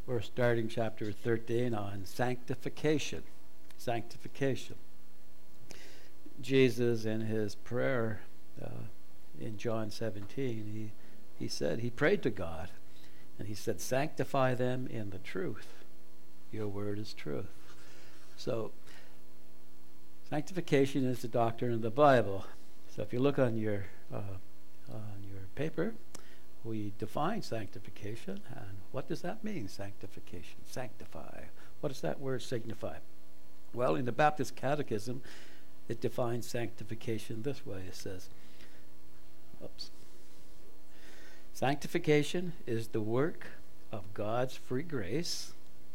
We're starting chapter 13 on sanctification. Sanctification. Jesus, in his prayer in John 17, he said, he prayed to God, and he said, sanctify them in the truth. Your word is truth. So, sanctification is the doctrine of the Bible. So if you look on your paper, we define sanctification, and what does that mean, sanctification? Sanctify. What does that word signify? Well, in the Baptist Catechism, it defines sanctification this way. It says, sanctification is the work of God's free grace,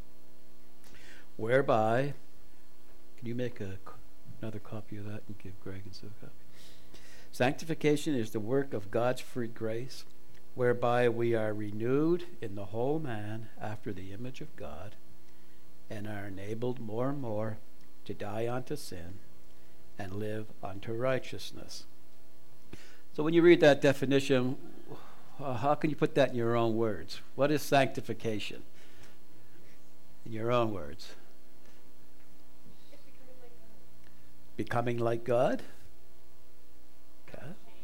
whereby, can you make another copy of that and give Greg and Sue a copy? Sanctification is the work of God's free grace, whereby we are renewed in the whole man after the image of God, and are enabled more and more to die unto sin and live unto righteousness. So when you read that definition, how can you put that in your own words? What is sanctification? In your own words. It's Becoming like God? Okay.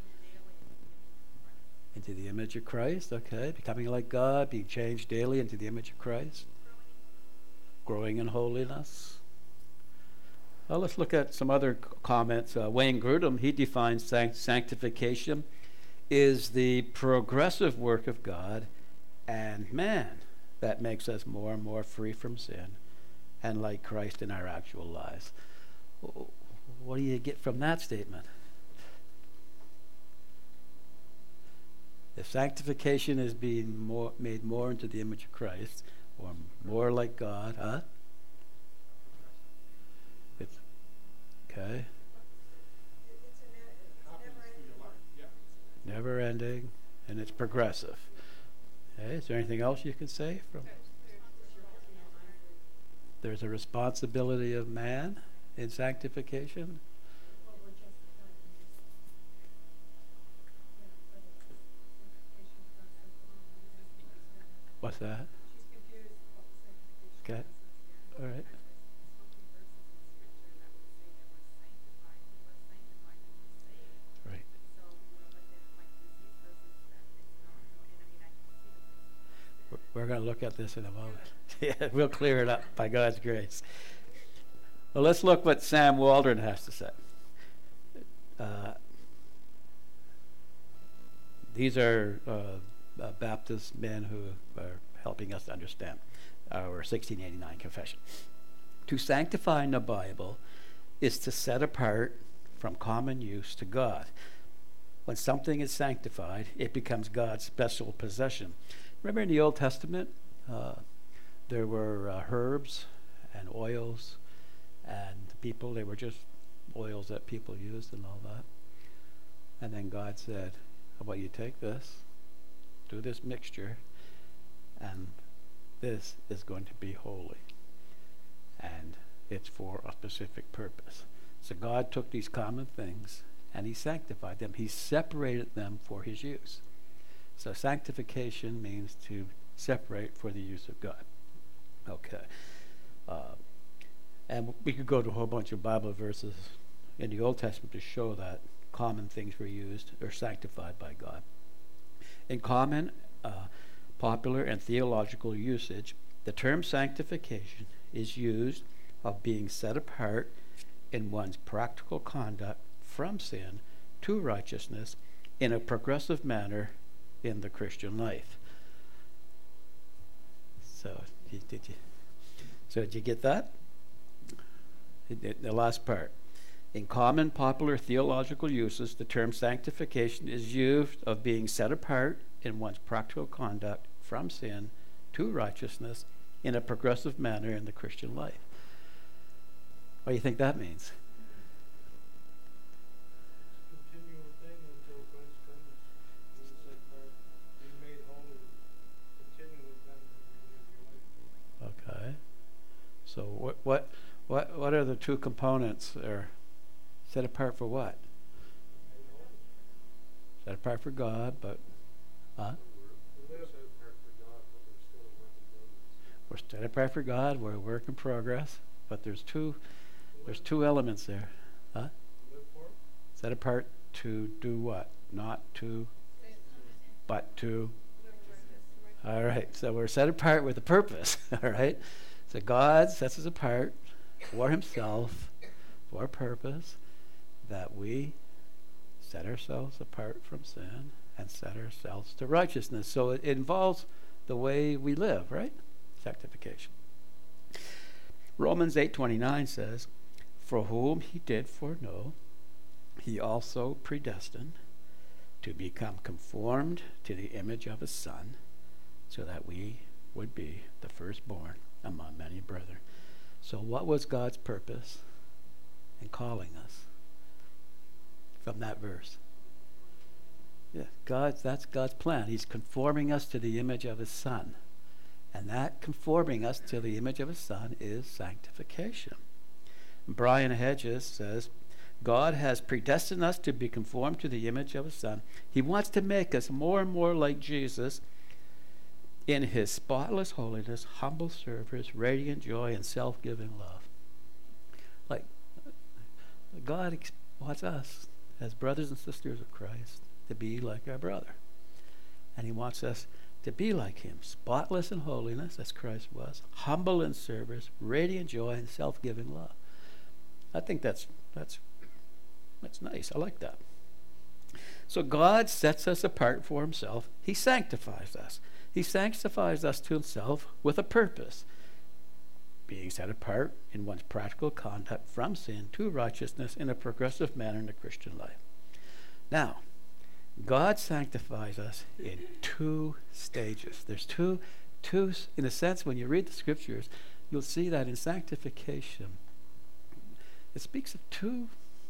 Into the image of Christ, okay. Becoming like God, being changed daily into the image of Christ. Growing in holiness. Well, let's look at some other comments. Wayne Grudem, he defines sanctification is the progressive work of God and man that makes us more and more free from sin and like Christ in our actual lives. What do you get from that statement? If sanctification is being made more into the image of Christ, or more like God, huh? It's, okay. Never ending, and it's progressive. Okay, is there anything else you can say from? There's a responsibility of man in sanctification. What's that? Okay. All right. Right. We're going to look at this in a moment. Yeah, we'll clear it up by God's grace. Well, let's look what Sam Waldron has to say. These are Baptist men who are helping us to understand our 1689 confession. To sanctify in the Bible is to set apart from common use to God. When something is sanctified, it becomes God's special possession. Remember in the Old Testament, there were herbs and oils, and people, they were just oils that people used and all that. And then God said, how about you take this, do this mixture, and this is going to be holy. And it's for a specific purpose. So God took these common things and he sanctified them. He separated them for his use. So sanctification means to separate for the use of God. Okay. And we could go to a whole bunch of Bible verses in the Old Testament to show that common things were used or sanctified by God. In common, popular, and theological usage, the term sanctification is used of being set apart in one's practical conduct from sin to righteousness in a progressive manner in the Christian life. So, did you get that? The last part. In common popular theological uses, the term sanctification is used of being set apart in one's practical conduct from sin to righteousness in a progressive manner in the Christian life. What do you think that means? Continual thing until Christ comes. Being set apart, being made holy, continually done in your life. Okay. So what are the two components there? Set apart for what? Set apart for God, but We're set apart for God. We're a work in progress. But there's two elements there. Huh? Live for? Set apart to do what? Not to, but to. All right. So we're set apart with a purpose. All right. So God sets us apart for himself, for a purpose, that we set ourselves apart from sin and set ourselves to righteousness. So it involves the way we live, right? Sanctification. Romans 8:29 says, "For whom he did foreknow, he also predestined to become conformed to the image of his Son, so that we would be the firstborn among many brethren." So what was God's purpose in calling us from that verse? Yeah, that's God's plan. He's conforming us to the image of his Son. And that conforming us to the image of his Son is sanctification. Brian Hedges says, God has predestined us to be conformed to the image of his Son. He wants to make us more and more like Jesus in his spotless holiness, humble service, radiant joy, and self-giving love. Like, God wants us, as brothers and sisters of Christ, to be like our brother. And he wants us to be like him, spotless in holiness, as Christ was, humble in service, radiant joy, and self-giving love. I think that's nice. I like that. So God sets us apart for himself. He sanctifies us. He sanctifies us to himself with a purpose, being set apart in one's practical conduct from sin to righteousness in a progressive manner in the Christian life. Now, God sanctifies us in two stages. There's two, in a sense, when you read the scriptures, you'll see that in sanctification, it speaks of two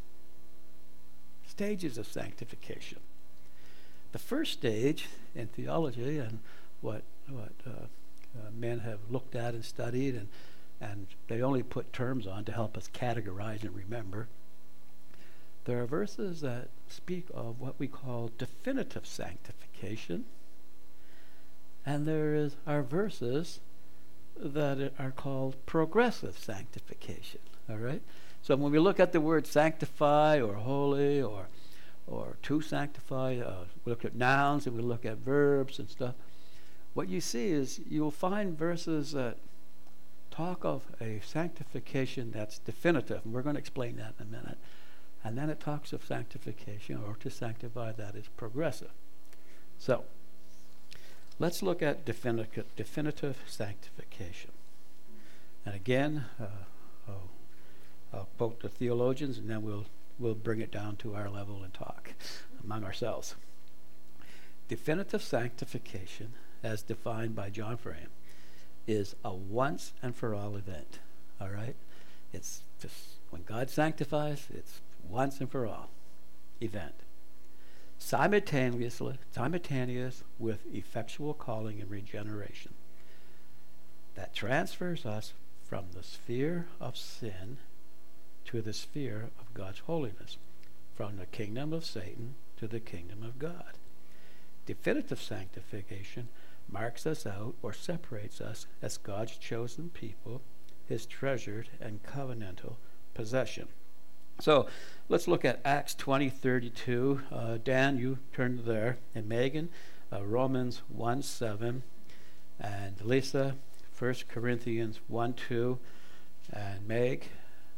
stages of sanctification. The first stage in theology, and what men have looked at and studied, and they only put terms on to help us categorize and remember. There are verses that speak of what we call definitive sanctification, and there are verses that are called progressive sanctification. All right? So when we look at the word sanctify or holy or to sanctify, we look at nouns and we look at verbs and stuff. What you see is you'll find verses that talk of a sanctification that's definitive, and we're going to explain that in a minute. And then it talks of sanctification, or to sanctify, that is progressive. So, let's look at definitive sanctification. And again, I'll quote the theologians, and then we'll bring it down to our level and talk among ourselves. Definitive sanctification, as defined by John Frame, is a once and for all event. All right? It's just when God sanctifies, it's once and for all event. Simultaneous with effectual calling and regeneration. That transfers us from the sphere of sin to the sphere of God's holiness, from the kingdom of Satan to the kingdom of God. Definitive sanctification marks us out or separates us as God's chosen people, his treasured and covenantal possession. So let's look at Acts 20:32. Dan, you turn there. And Megan, Romans 1:7. And Lisa, 1 Corinthians 1:2. And Meg,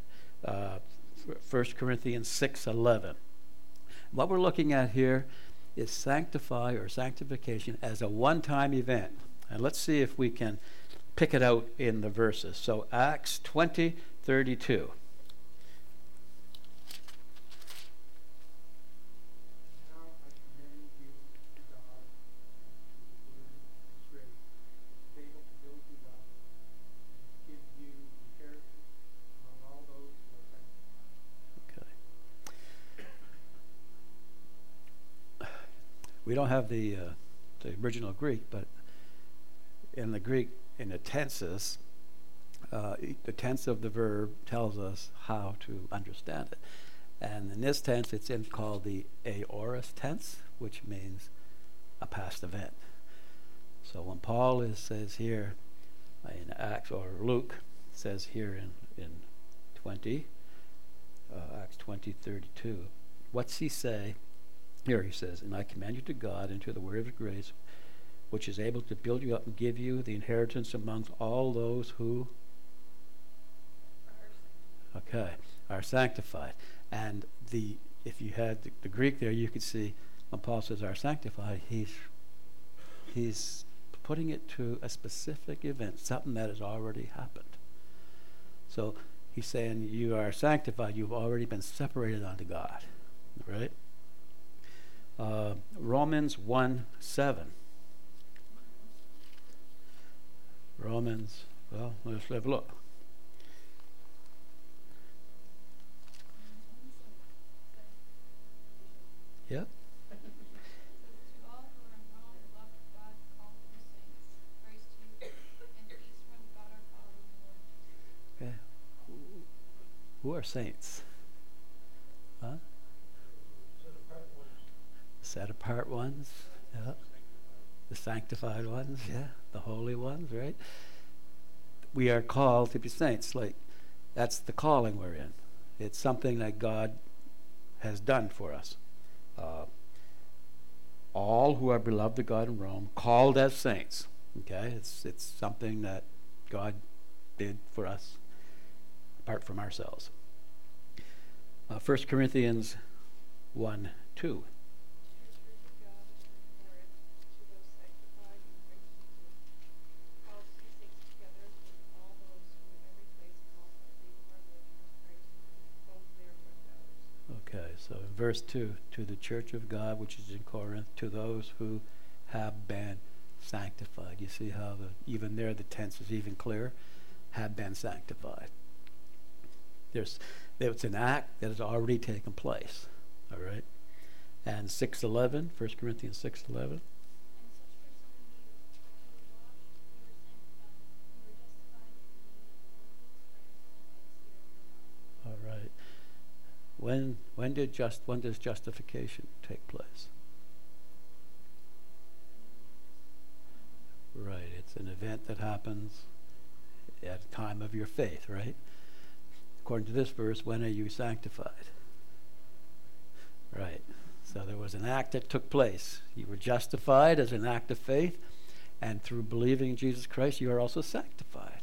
1 Corinthians 6:11. What we're looking at here is sanctify or sanctification as a one-time event. And let's see if we can pick it out in the verses. So Acts 20:32. We don't have the original Greek, but in the Greek, in the tenses, the tense of the verb tells us how to understand it. And in this tense, it's called the aorist tense, which means a past event. So when Paul says here in Acts, or Luke says here in 20, Acts 20:32. What's he say? Here he says, "And I commend you to God and to the word of grace, which is able to build you up and give you the inheritance amongst all those who are sanctified." And if you had the Greek there, you could see when Paul says are sanctified, he's putting it to a specific event, something that has already happened. So he's saying you are sanctified, you've already been separated unto God, right? Romans 1:7. Let's have a look. Yep. To all who are in Rome, beloved of God, called to the saints, grace to you and peace from God our Father and the Lord Jesus. Okay. Who are saints? Huh? Set apart ones. Yeah. The sanctified ones. Yeah. The holy ones. Right. We are called to be saints. Like, that's the calling we're in. It's something that God has done for us. All who are beloved of God in Rome, called as saints. Okay, it's something that God did for us, apart from ourselves. 1 Corinthians 1:2. Okay, so in verse 2, to the church of God which is in Corinth, to those who have been sanctified. You see how even there the tense is even clearer? Have been sanctified. It's an act that has already taken place. All right? And 6:11, 1 Corinthians 6:11. All right. When does justification take place? Right. It's an event that happens at a time of your faith, right? According to this verse, when are you sanctified? Right. So there was an act that took place. You were justified as an act of faith, and through believing in Jesus Christ, you are also sanctified.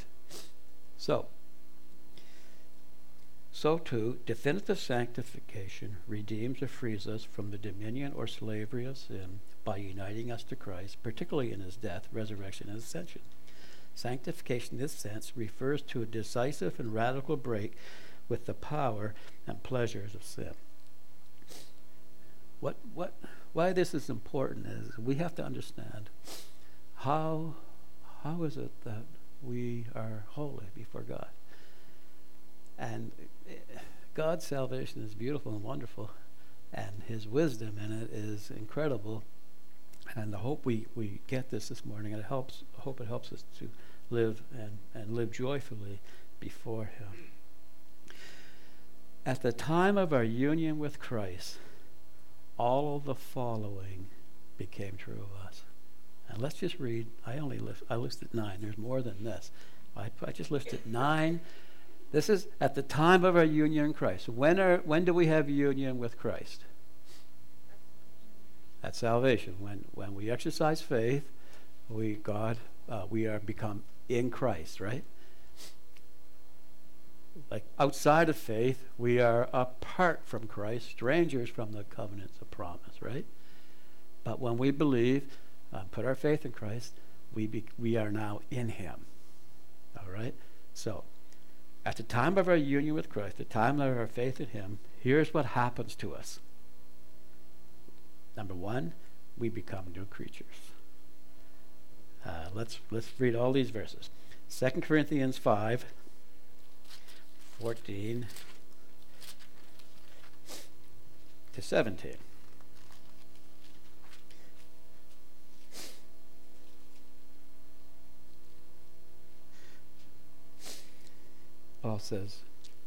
So too, definitive sanctification redeems or frees us from the dominion or slavery of sin by uniting us to Christ, particularly in his death, resurrection, and ascension. Sanctification in this sense refers to a decisive and radical break with the power and pleasures of sin. Why this is important is we have to understand how is it that we are holy before God. And God's salvation is beautiful and wonderful, and his wisdom in it is incredible. And I hope we get this morning, and I hope it helps us to live and live joyfully before him. At the time of our union with Christ, all of the following became true of us. And let's just read. I listed 9. There's more than this. I just listed 9. This is at the time of our union in Christ. When do we have union with Christ? At salvation. When we exercise faith, we are become in Christ, right? Like outside of faith, we are apart from Christ, strangers from the covenants of promise, right? But when we believe, put our faith in Christ, we are now in him. All right? So, at the time of our union with Christ, the time of our faith in him, here's what happens to us. Number 1, we become new creatures. Let's read all these verses. 2 Corinthians 5, 14 to 17. Paul says,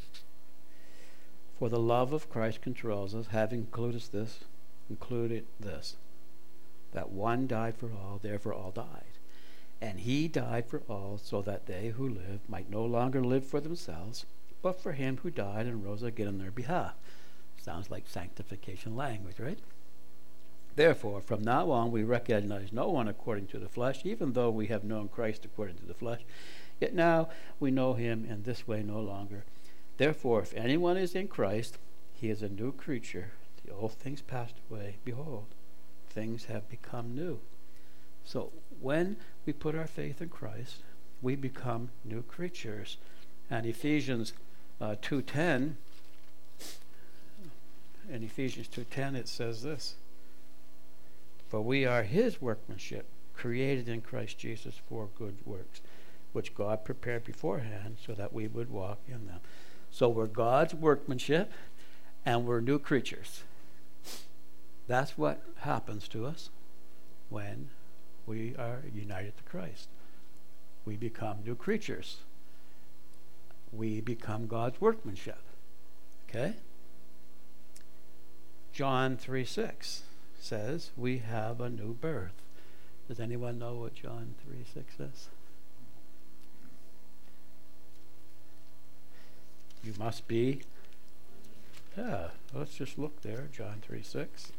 "For the love of Christ controls us, having included this, that one died for all, therefore all died. And he died for all, so that they who live might no longer live for themselves, but for him who died and rose again on their behalf. Sounds like sanctification language, right? Therefore, from now on, we recognize no one according to the flesh, even though we have known Christ according to the flesh. Yet now we know him in this way no longer. Therefore, if anyone is in Christ, he is a new creature. The old things passed away. Behold, things have become new. So when we put our faith in Christ, we become new creatures. And Ephesians 2:10, in Ephesians 2:10 it says this: For we are his workmanship, created in Christ Jesus for good works, which God prepared beforehand so that we would walk in them. So we're God's workmanship, and we're new creatures. That's what happens to us when we are united to Christ. We become new creatures. We become God's workmanship. Okay? John 3:6 says we have a new birth. Does anyone know what John 3:6 says? You must be. Yeah, let's just look there. John 3:6.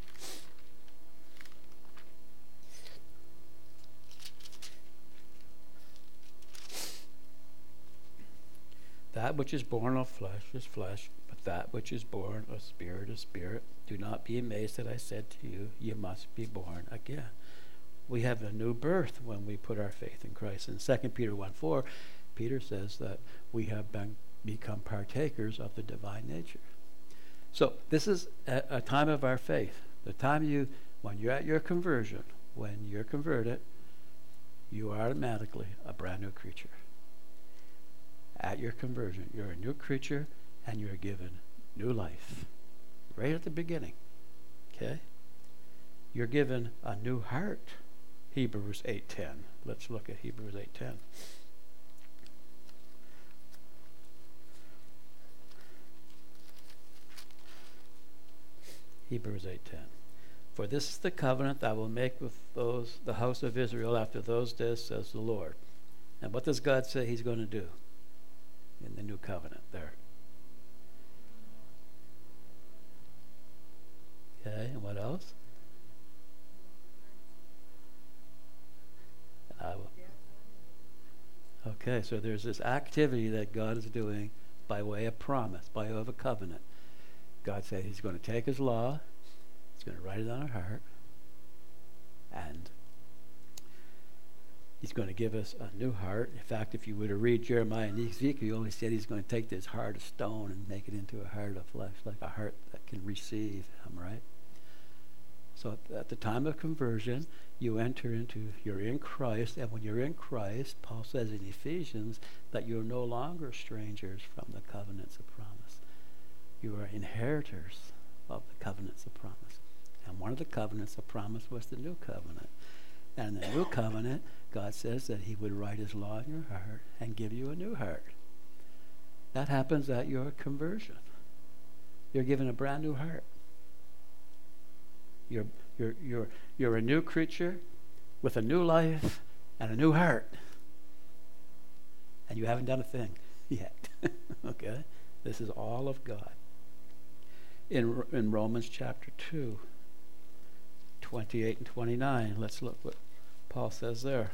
That which is born of flesh is flesh, but that which is born of spirit is spirit. Do not be amazed that I said to you, you must be born again. We have a new birth when we put our faith in Christ. In 2 Peter 1:4, Peter says that we have become partakers of the divine nature. So this is a time of our faith. The time when you're at your conversion, when you're converted, you are automatically a brand new creature. At your conversion, you're a new creature and you're given new life. Right at the beginning. Okay? You're given a new heart. Hebrews 8:10. Let's look at Hebrews 8:10. Hebrews 8:10. For this is the covenant that I will make with the house of Israel after those days, says the Lord. And what does God say he's going to do in the new covenant there? Okay, and what else? Okay, so there's this activity that God is doing by way of promise, by way of a covenant. God said he's going to take his law, he's going to write it on our heart, and he's going to give us a new heart. In fact, if you were to read Jeremiah and Ezekiel, he said he's going to take this heart of stone and make it into a heart of flesh, like a heart that can receive him, right? So at the time of conversion, you're in Christ, and when you're in Christ, Paul says in Ephesians that you're no longer strangers from the covenants of promise. You are inheritors of the covenants of promise. And one of the covenants of promise was the new covenant. And in the new covenant, God says that he would write his law in your heart and give you a new heart. That happens at your conversion. You're given a brand new heart. You're a new creature with a new life and a new heart. And you haven't done a thing yet. Okay? This is all of God. In Romans chapter 2, 28 and 29, let's look what Paul says there.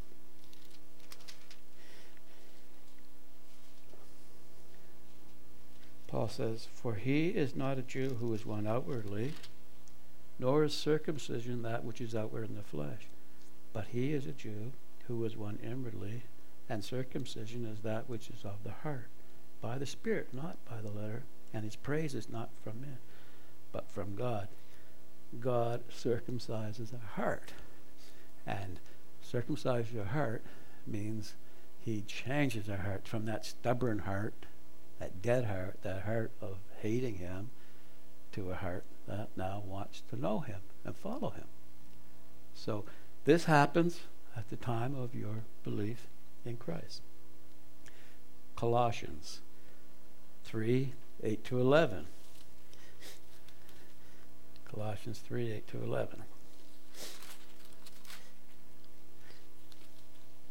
Paul says, For he is not a Jew who is one outwardly, nor is circumcision that which is outward in the flesh, but he is a Jew who is one inwardly, and circumcision is that which is of the heart, by the Spirit, not by the letter, and his praise is not from men, but from God. God circumcises our heart, and circumcise your heart means he changes our heart from that stubborn heart, that dead heart, that heart of hating him, to a heart that now wants to know him and follow him. So this happens at the time of your belief in Christ. Colossians 3:8-11. Colossians 3:8-11.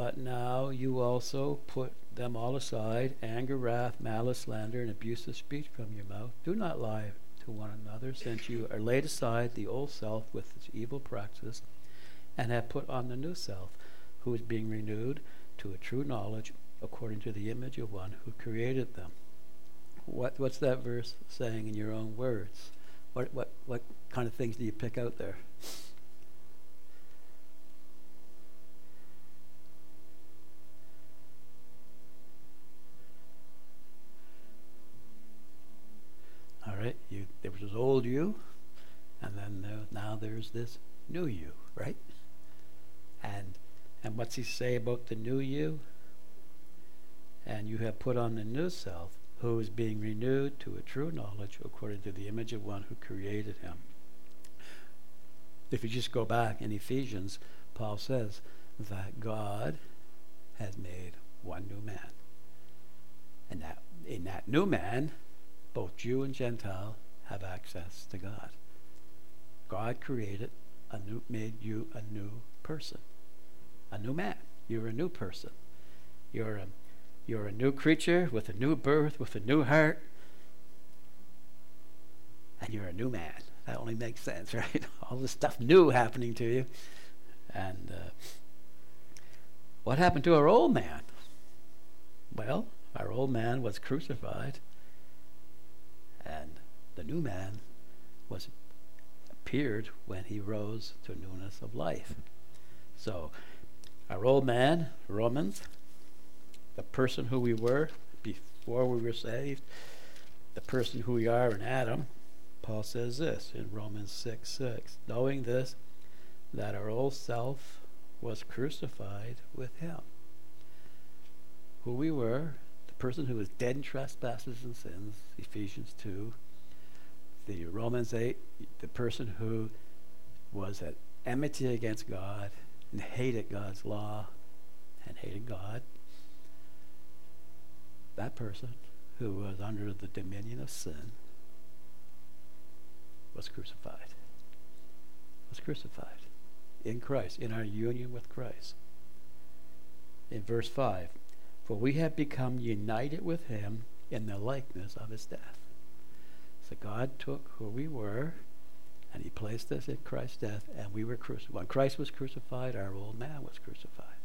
But now you also put them all aside, anger, wrath, malice, slander, and abusive speech from your mouth. Do not lie to one another, since you are laid aside the old self with its evil practices, and have put on the new self, who is being renewed to a true knowledge according to the image of one who created them. What's that verse saying in your own words? What kind of things do you pick out there? All right, there was this old you, and then now there's this new you, right? And what's he say about the new you? And you have put on the new self, who is being renewed to a true knowledge according to the image of one who created him. If you just go back in Ephesians, Paul says that God has made one new man. And that in that new man, both Jew and Gentile have access to God. God made you a new person, a new man. You're a new person. You're a new creature with a new birth, with a new heart, and you're a new man. That only makes sense, right? All this stuff new happening to you. And what happened to our old man? Well, our old man was crucified, and the new man appeared when he rose to newness of life. So, our old man, Romans, the person who we were before we were saved, the person who we are in Adam, Paul says this in Romans 6:6, knowing this, that our old self was crucified with him. Who we were, the person who was dead in trespasses and sins, Ephesians 2, the Romans 8, the person who was at enmity against God and hated God's law and hated God, that person who was under the dominion of sin was crucified. Was crucified in Christ, in our union with Christ. In verse 5, for we have become united with him in the likeness of his death. So God took who we were and he placed us in Christ's death, and we were crucified. When Christ was crucified, our old man was crucified.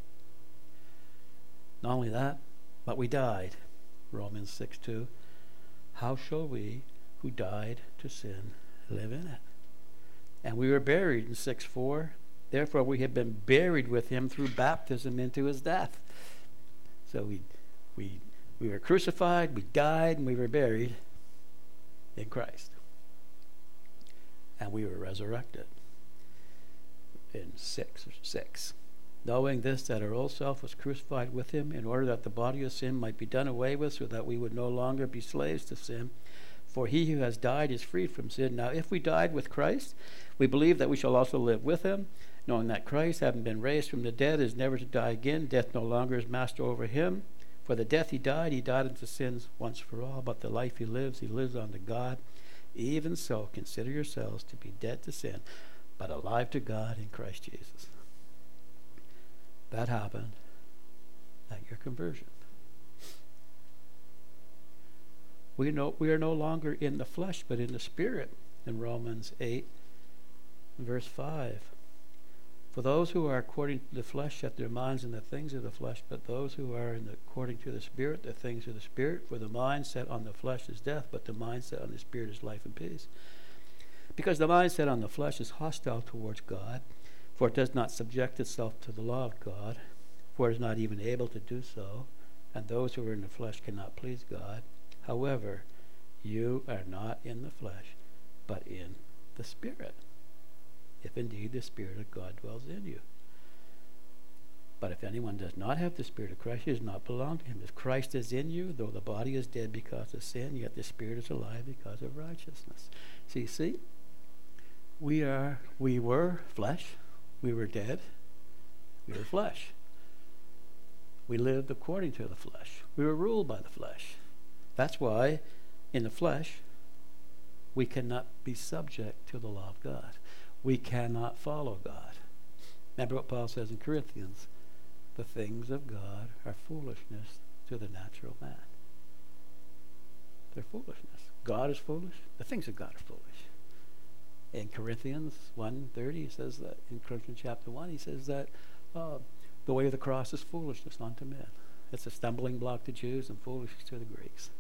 Not only that, but we died. Romans 6:2. How shall we who died to sin live in it? And we were buried in 6:4. Therefore we have been buried with him through baptism into his death. So we were crucified, we died, and we were buried in Christ. And we were resurrected in 6:6. Knowing this, that our old self was crucified with him, in order that the body of sin might be done away with, so that we would no longer be slaves to sin. For he who has died is freed from sin. Now if we died with Christ, we believe that we shall also live with him, knowing that Christ, having been raised from the dead, is never to die again. Death no longer is master over him. For the death he died unto sins once for all. But the life he lives unto God. Even so, consider yourselves to be dead to sin, but alive to God in Christ Jesus. That happened at your conversion. We are no longer in the flesh, but in the Spirit. In Romans 8, verse 5. For those who are according to the flesh set their minds on the things of the flesh, but those who are according to the Spirit, the things of the Spirit. For the mind set on the flesh is death, but the mind set on the Spirit is life and peace. Because the mind set on the flesh is hostile towards God, for it does not subject itself to the law of God, for it is not even able to do so, and those who are in the flesh cannot please God. However, you are not in the flesh, but in the Spirit, if indeed the Spirit of God dwells in you. But if anyone does not have the Spirit of Christ, he does not belong to him. If Christ is in you, though the body is dead because of sin, yet the Spirit is alive because of righteousness. So you see, we were flesh, we were dead, we were flesh. We lived according to the flesh. We were ruled by the flesh. That's why, in the flesh, we cannot be subject to the law of God. We cannot follow God. Remember what Paul says in Corinthians, the things of God are foolishness to the natural man. They're foolishness. God is foolish. The things of God are foolish. In Corinthians 1:30, he says that, in Corinthians chapter 1, he says that the way of the cross is foolishness unto men. It's a stumbling block to Jews and foolishness to the Greeks.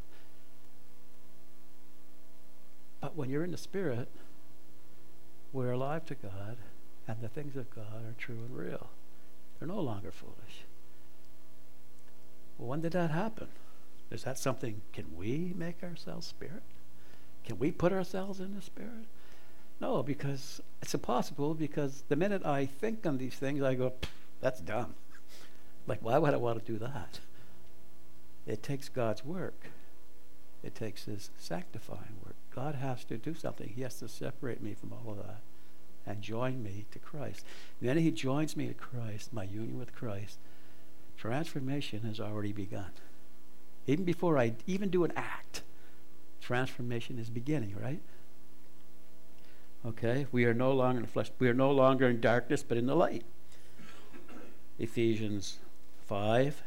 But when you're in the Spirit, we're alive to God, and the things of God are true and real. They're no longer foolish. Well, when did that happen? Is that something, can we make ourselves Spirit? Can we put ourselves in the Spirit? No, because it's impossible, because the minute I think on these things, I go, that's dumb. Like, why would I want to do that? It takes God's work. It takes his sanctifying work. God has to do something. He has to separate me from all of that and join me to Christ. And then he joins me to Christ, my union with Christ. Transformation has already begun. Even before I even do an act, transformation is beginning, right? Okay, we are no longer in the flesh. We are no longer in darkness, but in the light. Ephesians 5.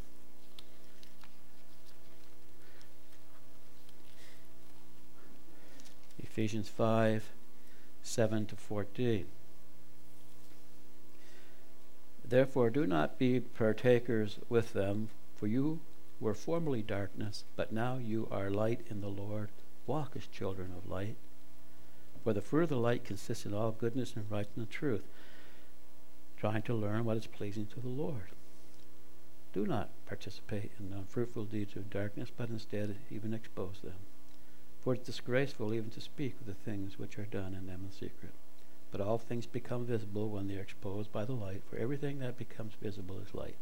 Ephesians 5, 7 to 14. Therefore, do not be partakers with them, for you were formerly darkness, but now you are light in the Lord. Walk as children of light. For the fruit of the light consists in all goodness and righteousness and truth, trying to learn what is pleasing to the Lord. Do not participate in the unfruitful deeds of darkness, but instead even expose them. For it is disgraceful even to speak of the things which are done in them in secret. But all things become visible when they are exposed by the light, for everything that becomes visible is light.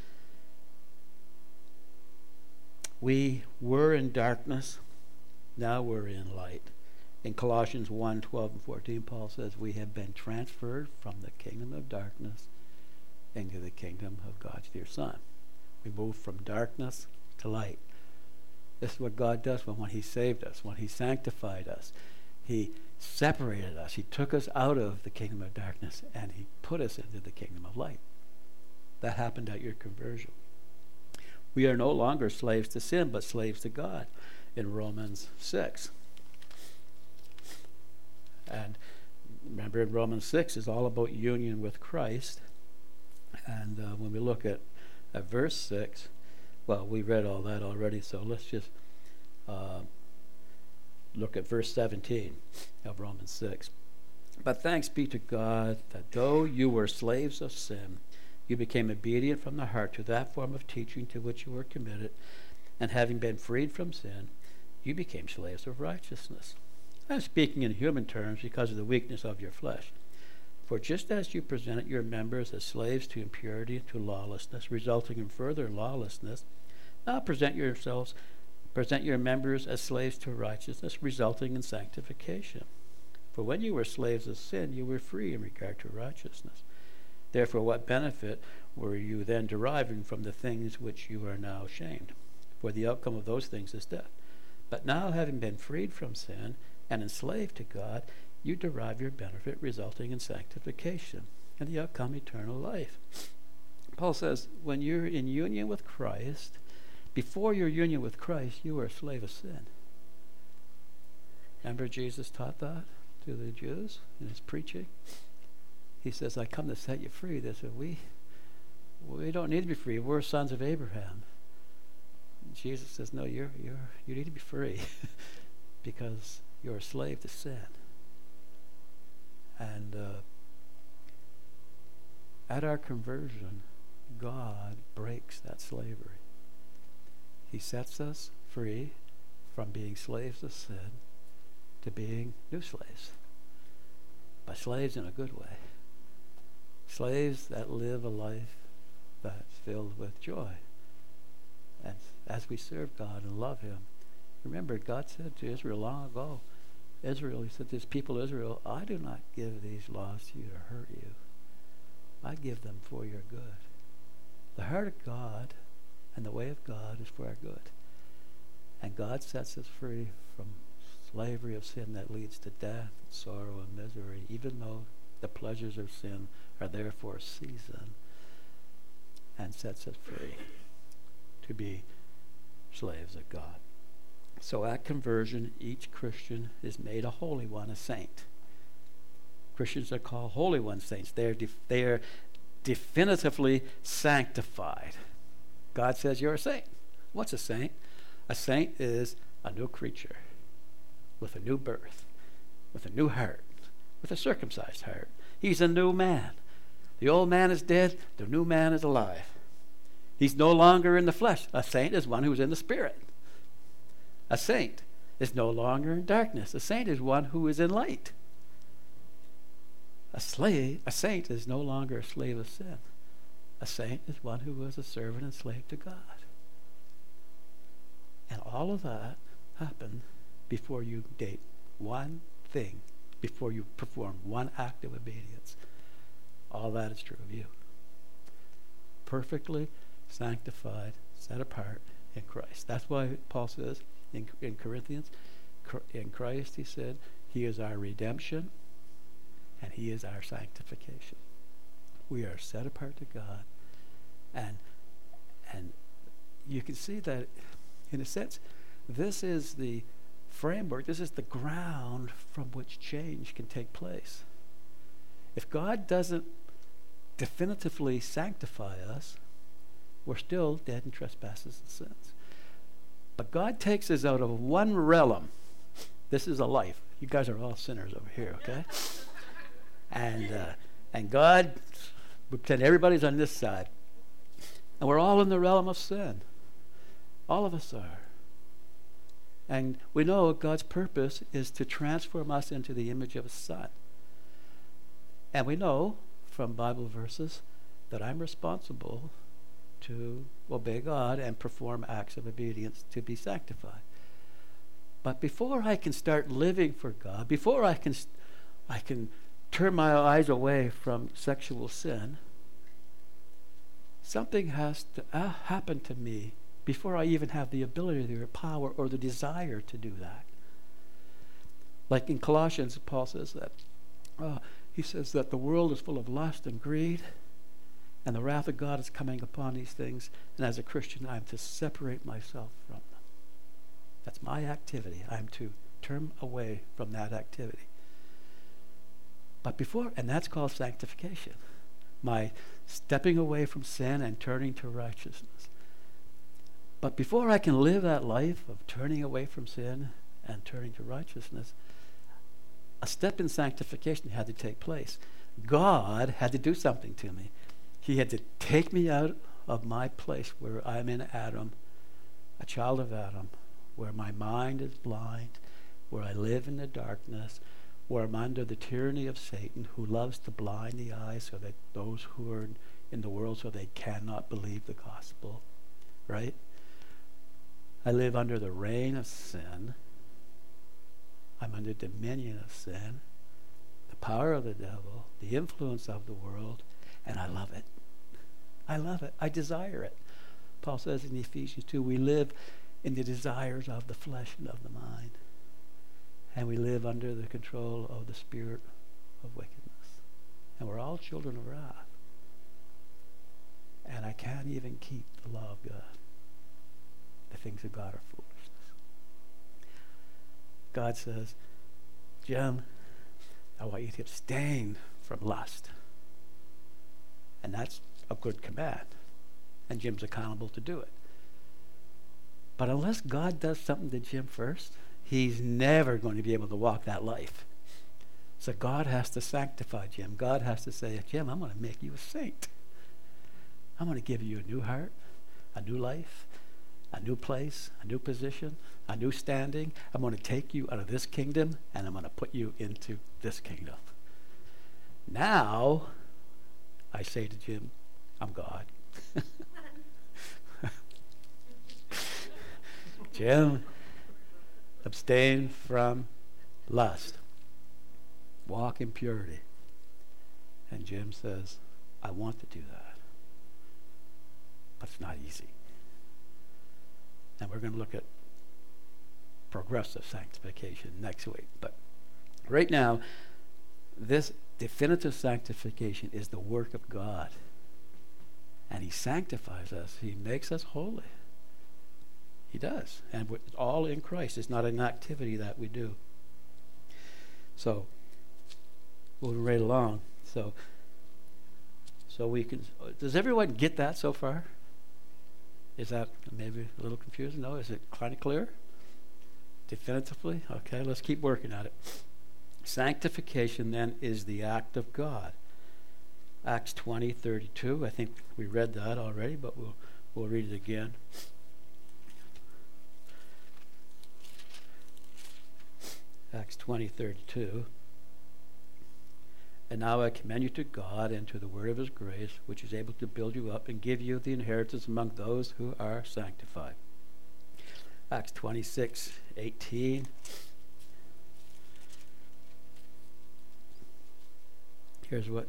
We were in darkness, now we're in light. In Colossians 1, 12 and 14, Paul says, we have been transferred from the kingdom of darkness into the kingdom of God's dear Son. We moved from darkness to light. This is what God does when he saved us, when he sanctified us. He separated us. He took us out of the kingdom of darkness and he put us into the kingdom of light. That happened at your conversion. We are no longer slaves to sin, but slaves to God in Romans 6. And remember, in Romans 6 is all about union with Christ. And when we look at verse 6, well, we read all that already, so let's just look at verse 17 of Romans 6. But thanks be to God that though you were slaves of sin, you became obedient from the heart to that form of teaching to which you were committed, and having been freed from sin, you became slaves of righteousness. I'm speaking in human terms because of the weakness of your flesh. For just as you presented your members as slaves to impurity and to lawlessness, resulting in further lawlessness, now present your members as slaves to righteousness, resulting in sanctification. For when you were slaves of sin, you were free in regard to righteousness. Therefore, what benefit were you then deriving from the things which you are now ashamed? For the outcome of those things is death. But now, having been freed from sin and enslaved to God, you derive your benefit, resulting in sanctification, and the outcome eternal life. Paul says, when you're in union with Christ, before your union with Christ, you were a slave of sin. Remember Jesus taught that to the Jews in his preaching? He says, I come to set you free. They said, we don't need to be free. We're sons of Abraham. And Jesus says, no, you need to be free because you're a slave to sin. And at our conversion, God breaks that slavery. He sets us free from being slaves of sin to being new slaves. But slaves in a good way. Slaves that live a life that's filled with joy. And as we serve God and love him, remember God said to Israel long ago, he said to his people Israel, I do not give these laws to you to hurt you. I give them for your good. The heart of God and the way of God is for our good. And God sets us free from slavery of sin that leads to death, sorrow, and misery, even though the pleasures of sin are there for a season. and sets us free to be slaves of God. So at conversion, each Christian is made a holy one, a saint. Christians are called holy ones, saints. They are definitively sanctified. God says you're a saint. What's a saint? A saint is a new creature with a new birth, with a new heart, with a circumcised heart. He's a new man. The old man is dead. The new man is alive. He's no longer in the flesh. A saint is one who's in the spirit. A saint is no longer in darkness. A saint is one who is in light. A saint is no longer a slave of sin. A saint is one who was a servant and slave to God. And all of that happened before you date one thing, before you perform one act of obedience. All that is true of you. Perfectly sanctified, set apart in Christ. That's why Paul says in Corinthians, in Christ, he said, he is our redemption and he is our sanctification. We are set apart to God. And you can see that, in a sense, this is the framework, this is the ground from which change can take place. If God doesn't definitively sanctify us, we're still dead in trespasses and sins. But God takes us out of one realm. This is a life. You guys are all sinners over here, okay? And God, we pretend everybody's on this side. And we're all in the realm of sin. All of us are. And we know God's purpose is to transform us into the image of His Son. And we know from Bible verses that I'm responsible to obey God and perform acts of obedience to be sanctified. But before I can start living for God, before I can turn my eyes away from sexual sin, something has to happen to me before I even have the ability or the power or the desire to do that. Like in Colossians, Paul says that. He says that the world is full of lust and greed, and the wrath of God is coming upon these things, and as a Christian, I'm to separate myself from them. That's my activity. I'm to turn away from that activity. But before, and that's called sanctification. My stepping away from sin and turning to righteousness. But before I can live that life of turning away from sin and turning to righteousness, a step in sanctification had to take place. God had to do something to me. He had to take me out of my place where I'm in Adam, a child of Adam, where my mind is blind, where I live in the darkness, where I'm under the tyranny of Satan, who loves to blind the eyes so that those who are in the world so they cannot believe the gospel, right? I live under the reign of sin. I'm under dominion of sin, the power of the devil, the influence of the world, and I love it. I love it. I desire it. Paul says in Ephesians 2, we live in the desires of the flesh and of the mind. And we live under the control of the spirit of wickedness. And we're all children of wrath. And I can't even keep the law of God. The things of God are foolishness. God says, Jim, I want you to abstain from lust. And that's a good command. And Jim's accountable to do it. But unless God does something to Jim first, he's never going to be able to walk that life. So God has to sanctify Jim. God has to say, Jim, I'm going to make you a saint. I'm going to give you a new heart, a new life, a new place, a new position, a new standing. I'm going to take you out of this kingdom and I'm going to put you into this kingdom. Now, I say to Jim, I'm God. Jim, abstain from lust. Walk in purity. And Jim says, I want to do that. But it's not easy. And we're going to look at progressive sanctification next week. But right now, this definitive sanctification is the work of God. And he sanctifies us. He makes us holy. He does. And it's all in Christ. It's not an activity that we do. So, moving right along. So we can, does everyone get that so far? Is that maybe a little confusing? No? Is it kind of clear? Definitively? Okay, let's keep working at it. Sanctification then is the act of God. Acts 20:32. I think we read that already, but we'll read it again. Acts 20:32. And now I commend you to God and to the word of his grace, which is able to build you up and give you the inheritance among those who are sanctified. Acts 26:18. Here's what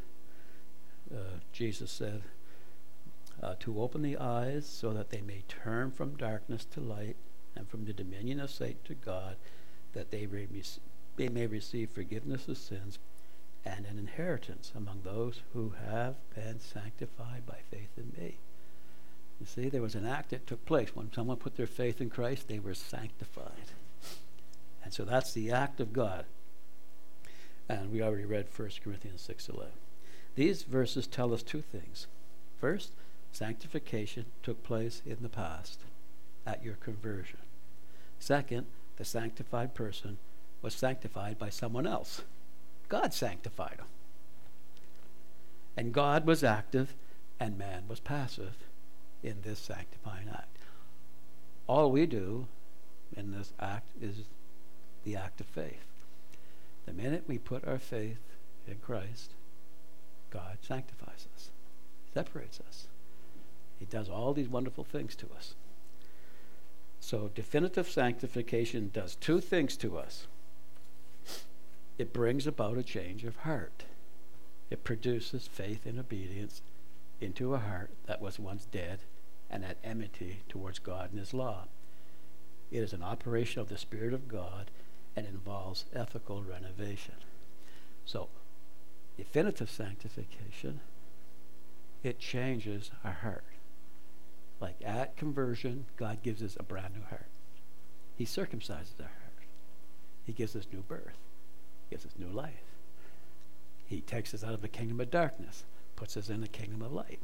Jesus said. To open the eyes so that they may turn from darkness to light and from the dominion of Satan to God, that they may receive forgiveness of sins and an inheritance among those who have been sanctified by faith in me. You see, there was an act that took place. When someone put their faith in Christ, they were sanctified. And so that's the act of God. And we already read 1 Corinthians 6:11. These verses tell us two things. First, sanctification took place in the past at your conversion. Second, the sanctified person was sanctified by someone else. God sanctified him. And God was active and man was passive in this sanctifying act. All we do in this act is the act of faith. The minute we put our faith in Christ, God sanctifies us, separates us. He does all these wonderful things to us. So definitive sanctification does two things to us. It brings about a change of heart. It produces faith and obedience into a heart that was once dead and at enmity towards God and his law. It is an operation of the Spirit of God and involves ethical renovation. So, definitive sanctification, it changes our heart. Like at conversion, God gives us a brand new heart. He circumcises our heart. He gives us new birth. He gives us new life. He takes us out of the kingdom of darkness, puts us in the kingdom of light.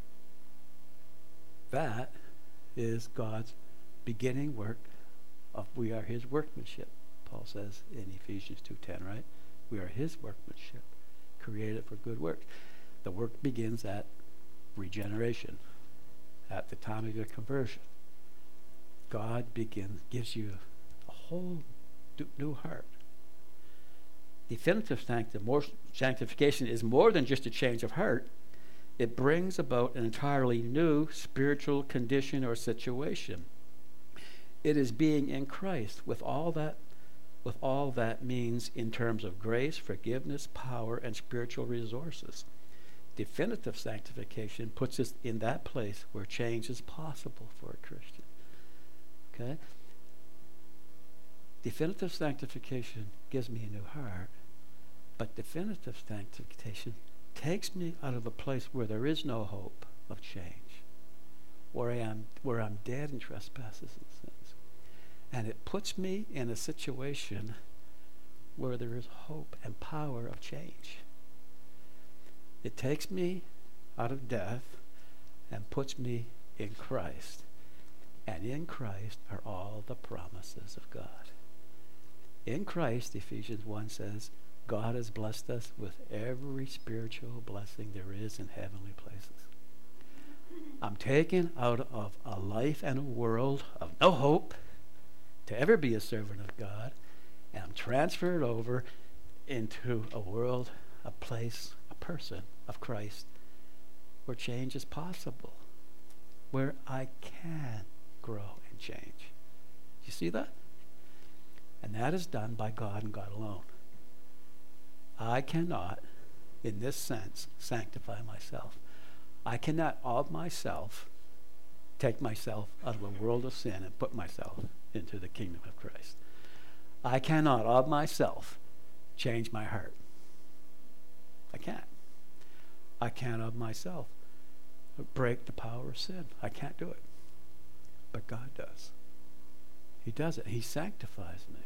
That is God's beginning work of we are his workmanship. Paul says in Ephesians 2:10, right? We are his workmanship, created for good work. The work begins at regeneration, at the time of your conversion. God gives you a whole new heart. Definitive sanctification is more than just a change of heart. It brings about an entirely new spiritual condition or situation. It is being in Christ with all that means in terms of grace, forgiveness, power, and spiritual resources. Definitive sanctification puts us in that place where change is possible for a Christian. Okay? Definitive sanctification gives me a new heart, but definitive sanctification takes me out of a place where there is no hope of change, where I'm dead in trespasses and sins. And it puts me in a situation where there is hope and power of change. It takes me out of death and puts me in Christ. And in Christ are all the promises of God. In Christ, Ephesians 1 says, God has blessed us with every spiritual blessing there is in heavenly places. I'm taken out of a life and a world of no hope to ever be a servant of God, and I'm transferred over into a world, a place, a person of Christ where change is possible, where I can grow and change. You see that? And that is done by God and God alone. I cannot, in this sense, sanctify myself. I cannot of myself take myself out of a world of sin and put myself into the kingdom of Christ. I cannot of myself change my heart. I can't. I can't of myself break the power of sin. I can't do it. But God does. He does it. He sanctifies me.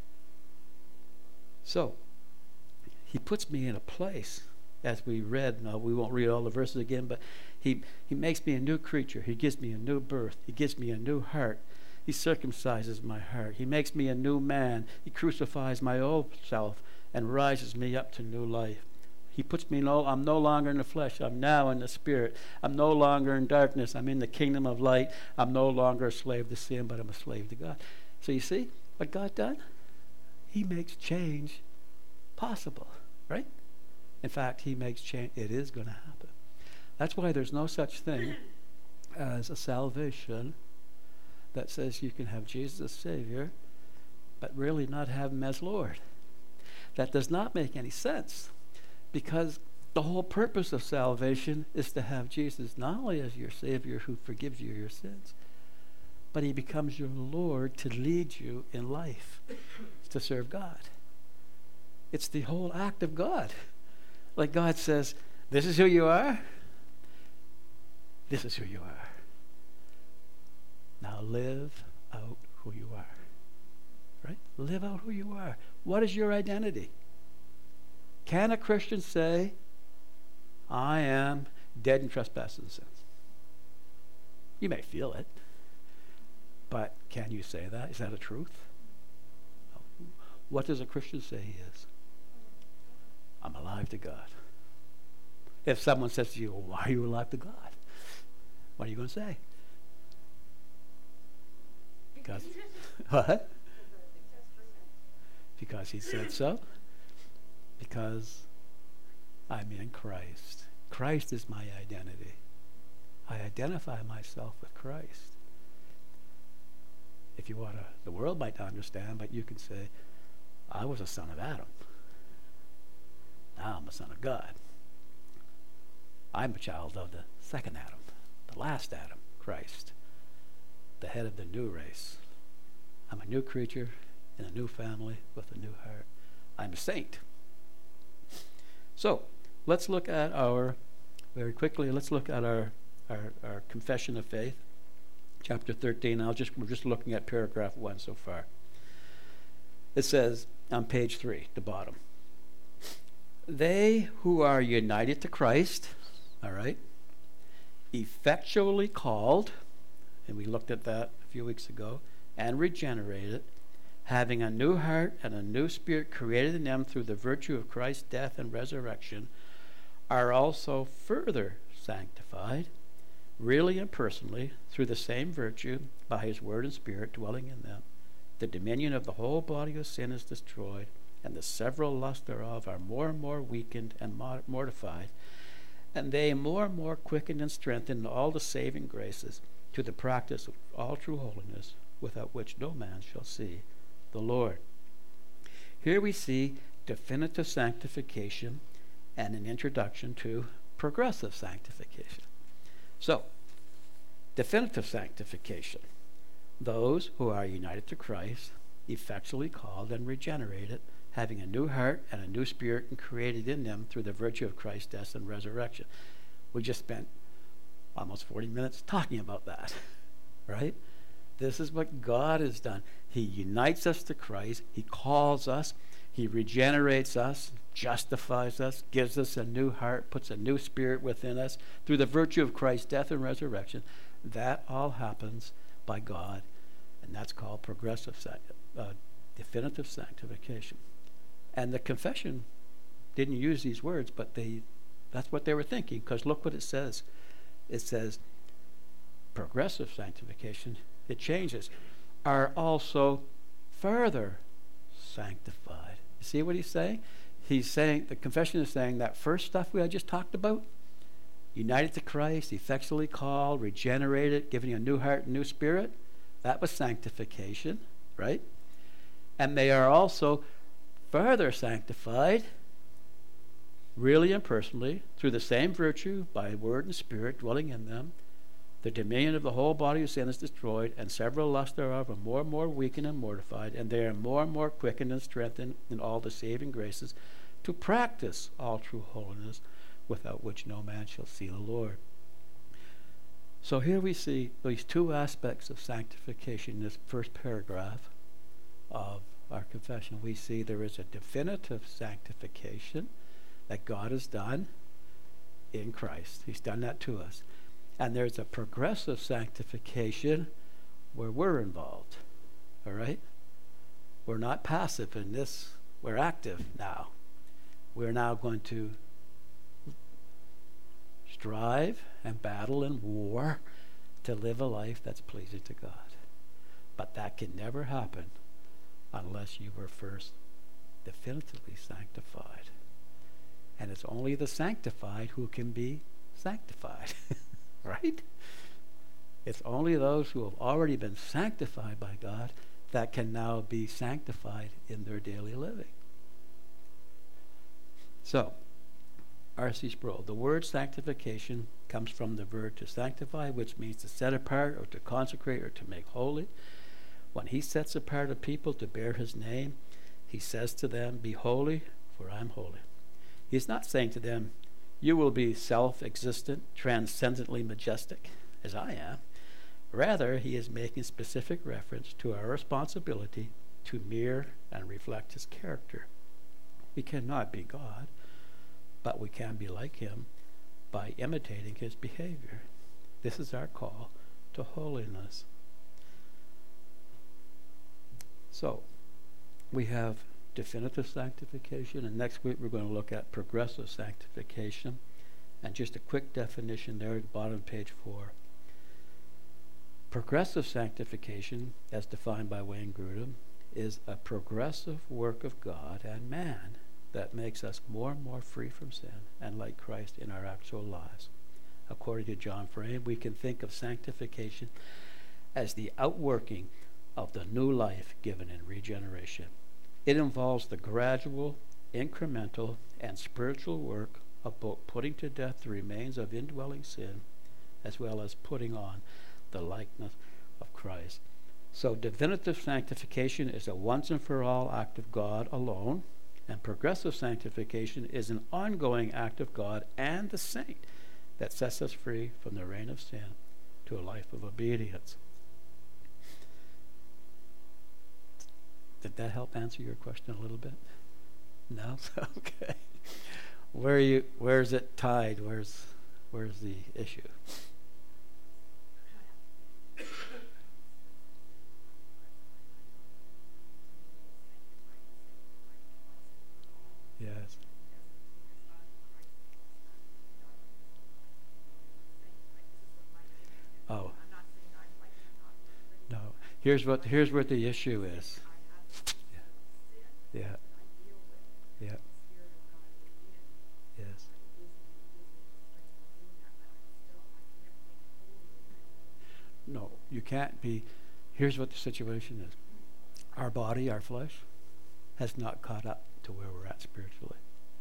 So, he puts me in a place, as we read. Now, we won't read all the verses again, but he makes me a new creature. He gives me a new birth. He gives me a new heart. He circumcises my heart. He makes me a new man. He crucifies my old self and rises me up to new life. He puts me I'm no longer in the flesh. I'm now in the spirit. I'm no longer in darkness. I'm in the kingdom of light. I'm no longer a slave to sin, but I'm a slave to God. So you see what God done? He makes change possible, right? In fact, he makes change. It is going to happen. That's why there's no such thing as a salvation that says you can have Jesus as Savior, but really not have him as Lord. That does not make any sense, because the whole purpose of salvation is to have Jesus not only as your Savior who forgives you your sins, but he becomes your Lord to lead you in life, to serve God. It's the whole act of God. Like God says, this is who you are. This is who you are. Now live out who you are. Right? Live out who you are. What is your identity? Can a Christian say, I am dead in trespasses and sins? You may feel it, but can you say that? Is that a truth? What does a Christian say he is? I'm alive to God. If someone says to you, well, why are you alive to God? What are you going to say? Because, what? Because he said so. Because I'm in Christ. Christ is my identity. I identify myself with Christ. If you want to, the world might not understand, but you can say, I was a son of Adam. Now I'm a son of God. I'm a child of the second Adam, the last Adam, Christ, the head of the new race. I'm a new creature in a new family with a new heart. I'm a saint. So let's look at very quickly, let's look at our confession of faith, chapter 13. We're just looking at paragraph 1 so far. It says on page 3, the bottom, they who are united to Christ, all right, effectually called, and we looked at that a few weeks ago, and regenerated, having a new heart and a new spirit created in them through the virtue of Christ's death and resurrection, are also further sanctified, really and personally, through the same virtue, by his word and spirit dwelling in them. The dominion of the whole body of sin is destroyed, and the several lusts thereof are more and more weakened and mortified, and they more and more quickened and strengthened in all the saving graces, to the practice of all true holiness, without which no man shall see the Lord. Here we see definitive sanctification and an introduction to progressive sanctification. So, definitive sanctification. Those who are united to Christ, effectually called and regenerated, having a new heart and a new spirit and created in them through the virtue of Christ's death and resurrection. We just spent almost 40 minutes talking about that, right? This is what God has done. He unites us to Christ. He calls us. He regenerates us, justifies us, gives us a new heart, puts a new spirit within us through the virtue of Christ's death and resurrection. That all happens by God, and that's called definitive sanctification. And the confession didn't use these words, but that's what they were thinking, because look what it says. It says progressive sanctification. It changes. Are also further sanctified. You see what he's saying? He's saying, the confession is saying that first stuff we just talked about, united to Christ, effectually called, regenerated, giving you a new heart and new spirit, that was sanctification, right? And they are also further sanctified, really and personally, through the same virtue, by word and spirit dwelling in them. The dominion of the whole body of sin is destroyed, and several lusts thereof are more and more weakened and mortified, and they are more and more quickened and strengthened in all the saving graces, to practice all true holiness, without which no man shall see the Lord. So here we see these two aspects of sanctification in this first paragraph of our confession. We see there is a definitive sanctification that God has done in Christ. He's done that to us. And there's a progressive sanctification where we're involved. All right? We're not passive in this. We're active now. We're now going to strive and battle and war to live a life that's pleasing to God. But that can never happen unless you were first definitively sanctified. And it's only the sanctified who can be sanctified. Right? It's only those who have already been sanctified by God that can now be sanctified in their daily living. So, R.C. Sproul, the word sanctification comes from the verb to sanctify, which means to set apart or to consecrate or to make holy. When he sets apart a people to bear his name, he says to them, "Be holy, for I'm holy." He's not saying to them, "You will be self-existent, transcendently majestic, as I am." Rather, he is making specific reference to our responsibility to mirror and reflect his character. We cannot be God, but we can be like him by imitating his behavior. This is our call to holiness. So, we have definitive sanctification, and next week we're going to look at progressive sanctification. And just a quick definition there at the bottom of page 4. Progressive sanctification, as defined by Wayne Grudem, is a progressive work of God and man that makes us more and more free from sin and like Christ in our actual lives. According to John Frame, we can think of sanctification as the outworking of the new life given in regeneration. It involves the gradual, incremental, and spiritual work of both putting to death the remains of indwelling sin as well as putting on the likeness of Christ. So definitive sanctification is a once and for all act of God alone, and progressive sanctification is an ongoing act of God and the saint that sets us free from the reign of sin to a life of obedience. Did that help answer your question a little bit? No? Okay. Where is it tied? Where's the issue? Yes. Oh. No. Here's what the issue is. Yeah. Yeah. Yes. No, you can't be. Here's what the situation is. Our body, our flesh, has not caught up to where we're at spiritually.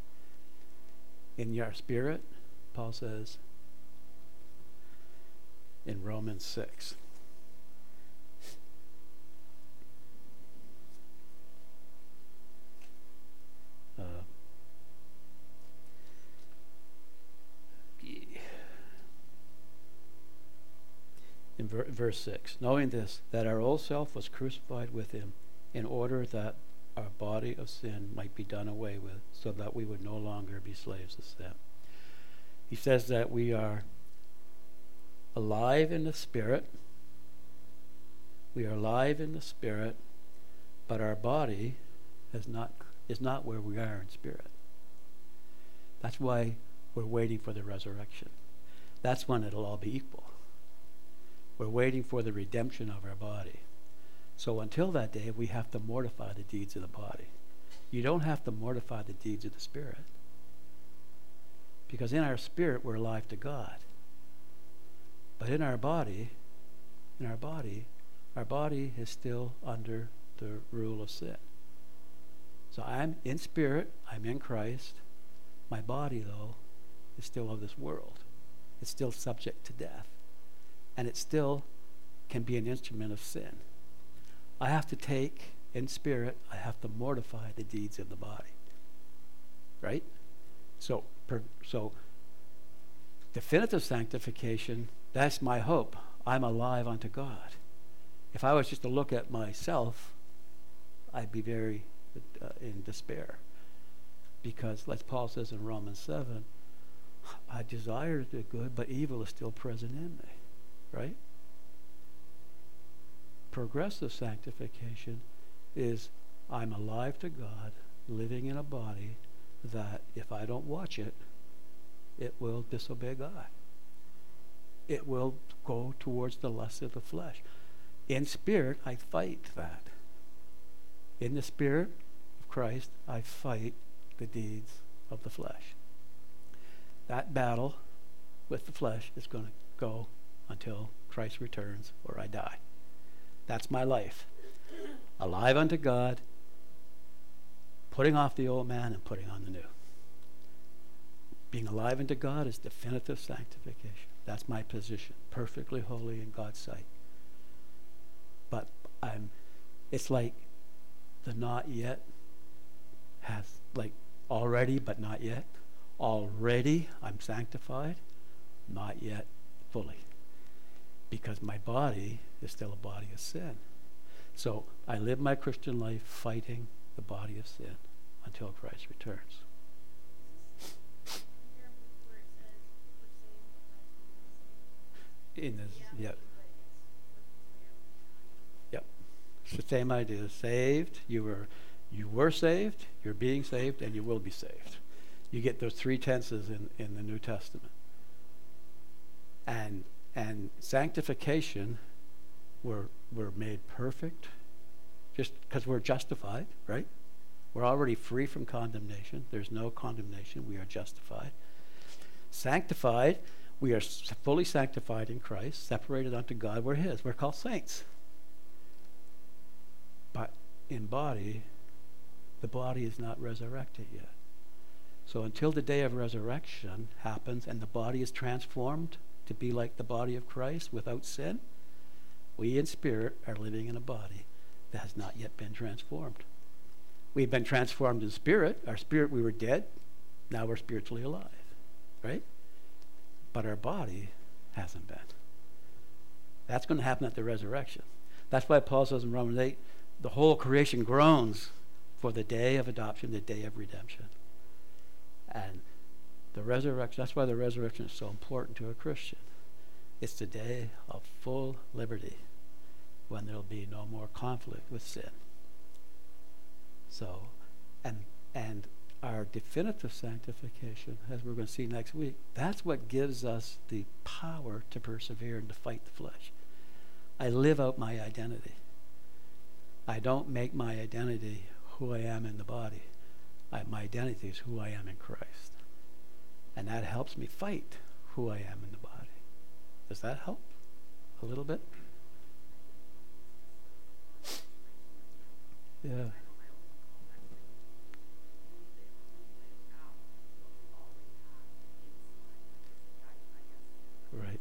In your spirit, Paul says in Romans 6, in verse 6, knowing this, that our old self was crucified with him in order that our body of sin might be done away with, so that we would no longer be slaves of sin. He says that we are alive in the Spirit. We are alive in the Spirit, but our body is not where we are in spirit. That's why we're waiting for the resurrection. That's when it'll all be equal. We're waiting for the redemption of our body. So until that day, we have to mortify the deeds of the body. You don't have to mortify the deeds of the Spirit. Because in our spirit, we're alive to God. But in our body is still under the rule of sin. So I'm in spirit, I'm in Christ. My body, though, is still of this world. It's still subject to death. And it still can be an instrument of sin. I have to take, in spirit, I have to mortify the deeds of the body. Right? So Definitive sanctification, that's my hope. I'm alive unto God. If I was just to look at myself, I'd be very in despair. Because, like Paul says in Romans 7, I desire the good, but evil is still present in me. Right? Progressive sanctification is I'm alive to God, living in a body that if I don't watch it, it will disobey God. It will go towards the lust of the flesh. In spirit, I fight that. In the spirit of Christ, I fight the deeds of the flesh. That battle with the flesh is going to go until Christ returns or I die. That's my life. Alive unto God, putting off the old man and putting on the new. Being alive unto God is definitive sanctification. That's my position. Perfectly holy in God's sight. But it's like the not yet has, like already but not yet. Already I'm sanctified, not yet fully. Because my body is still a body of sin. So I live my Christian life fighting the body of sin until Christ returns. In this, yep. Yep. It's the same idea. Saved, you were saved, you're being saved, and you will be saved. You get those three tenses in the New Testament. And sanctification, we're made perfect just because we're justified, right? We're already free from condemnation. There's no condemnation. We are justified. Sanctified, we are fully sanctified in Christ, separated unto God. We're His. We're called saints. But in body, the body is not resurrected yet. So until the day of resurrection happens and the body is transformed to be like the body of Christ without sin, we in spirit are living in a body that has not yet been transformed. We've been transformed in spirit. Our spirit, we were dead. Now we're spiritually alive. Right? But our body hasn't been. That's going to happen at the resurrection. That's why Paul says in Romans 8, the whole creation groans for the day of adoption, the day of redemption. And the resurrection, that's why the resurrection is so important to a Christian. It's the day of full liberty when there'll be no more conflict with sin. So, and our definitive sanctification, as we're going to see next week, that's what gives us the power to persevere and to fight the flesh. I live out my identity. I don't make my identity who I am in the body. My identity is who I am in Christ. And that helps me fight who I am in the body. Does that help a little bit? Yeah. Right.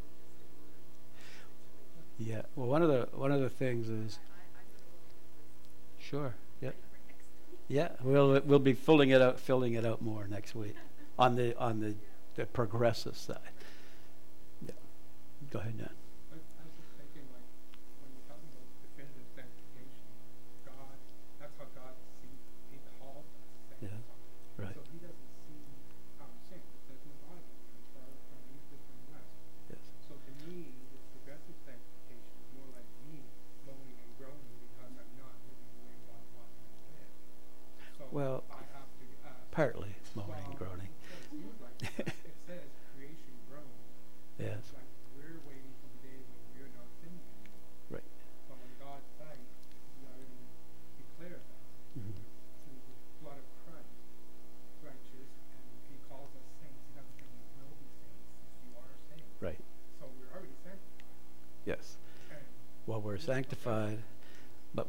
Yeah. Well, one of the things is, sure. Yeah. Yeah. We'll be filling it out more next week on the progressive side. Yeah. Go ahead, Dan. I was just thinking, like, when you're talking about definitive sanctification, God, that's how God sees, He calls us saints. Yeah. Right. So He doesn't see our sin. It says in the Bible, from far from east to from west. Yes. So to me, this progressive sanctification is more like me moaning and groaning because I'm not living the way God wants me to live. So Well, I have to partly moaning and groaning. It seems like it says creation groans. Yes. It's like we're waiting for the day when we're not sinning anymore. Right. But when God's sight, He already declares us Mm-hmm. through the blood of Christ righteous, and He calls us saints. He doesn't say you will be saints, since you are saints. Right. So we're already sanctified. Yes. And Well, we're sanctified, but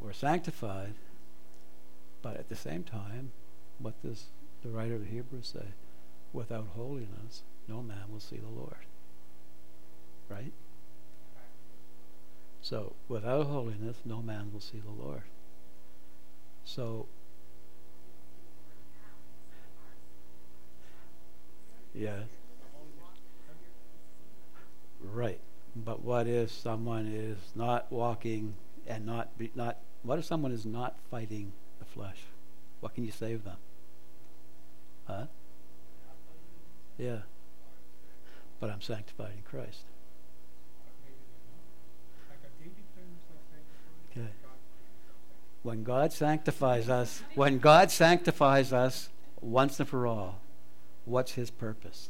at the same time, what does the writer of the Hebrews say? Without holiness, no man will see the Lord. Right? So, without holiness, no man will see the Lord. So, yes. what if someone is not walking and what if someone is not fighting the flesh? What can you say of them? Huh? Yeah. But I'm sanctified in Christ. Okay. When God sanctifies us once and for all, what's his purpose?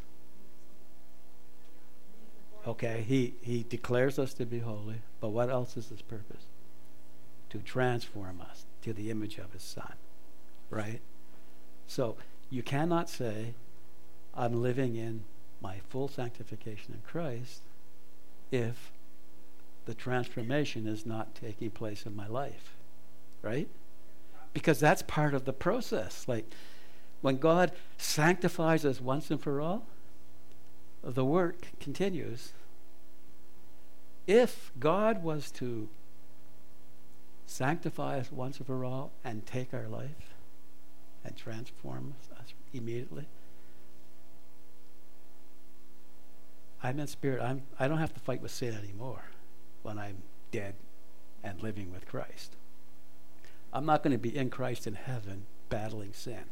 Okay, he declares us to be holy, but what else is his purpose? To transform us to the image of his Son, right? So you cannot say, I'm living in my full sanctification in Christ if the transformation is not taking place in my life, right? Because that's part of the process. Like, when God sanctifies us once and for all, the work continues. If God was to sanctify us once and for all and take our life and transform us immediately, I'm in spirit. I don't have to fight with sin anymore when I'm dead and living with Christ. I'm not going to be in Christ in heaven battling sin.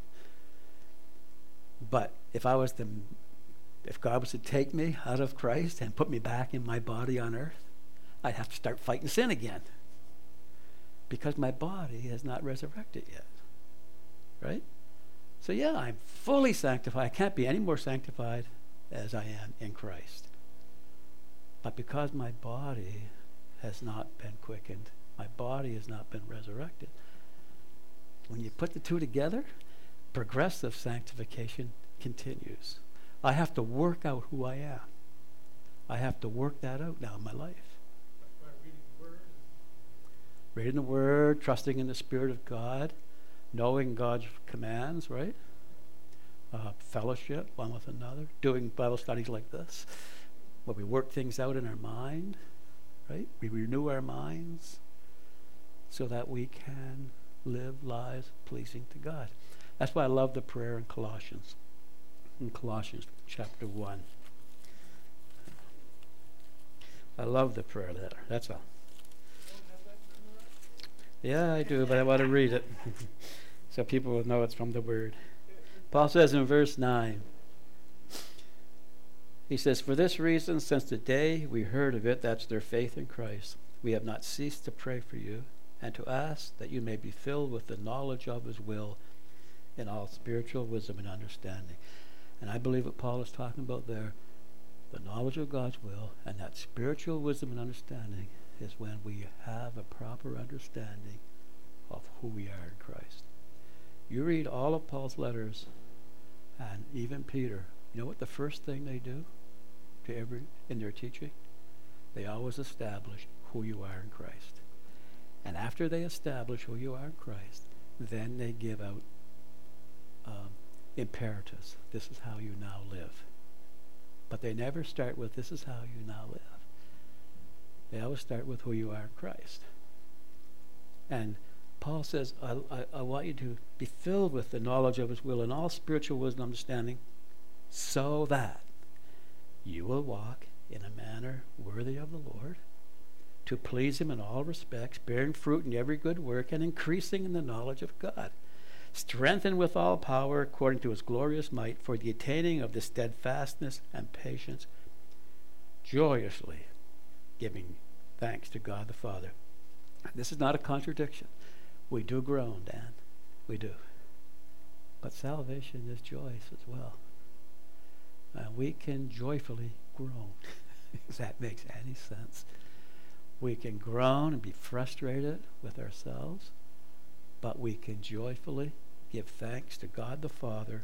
But if God was to take me out of Christ and put me back in my body on earth, I'd have to start fighting sin again. Because my body has not resurrected yet. Right? So yeah, I'm fully sanctified. I can't be any more sanctified as I am in Christ. But because my body has not been quickened, my body has not been resurrected, when you put the two together, progressive sanctification continues. I have to work out who I am. I have to work that out now in my life. By reading the Word. Reading the Word, trusting in the Spirit of God, knowing God's commands, right? Fellowship one with another, doing Bible studies like this, where we work things out in our mind, right? We renew our minds so that we can live lives pleasing to God. That's why I love the prayer in Colossians. In Colossians chapter 1. I love the prayer letter. That's all. Yeah, I do, but I want to read it so people will know it's from the Word. Paul says in verse 9, he says, "For this reason, since the day we heard of it," that's their faith in Christ, "we have not ceased to pray for you and to ask that you may be filled with the knowledge of his will in all spiritual wisdom and understanding." And I believe what Paul is talking about there, the knowledge of God's will and that spiritual wisdom and understanding, is when we have a proper understanding of who we are in Christ. You read all of Paul's letters, and even Peter, you know what the first thing they do in their teaching? They always establish who you are in Christ. And after they establish who you are in Christ, then they give out imperatives. This is how you now live. But they never start with, this is how you now live. They always start with who you are in Christ. And Paul says, I want you to be filled with the knowledge of his will and all spiritual wisdom and understanding, so that you will walk in a manner worthy of the Lord, to please him in all respects, bearing fruit in every good work, and increasing in the knowledge of God, strengthened with all power according to his glorious might, for the attaining of the steadfastness and patience, joyously giving thanks to God the Father. This is not a contradiction. We do groan, Dan. We do. But salvation is joyous as well. We can joyfully groan, if that makes any sense. We can groan and be frustrated with ourselves, but we can joyfully give thanks to God the Father,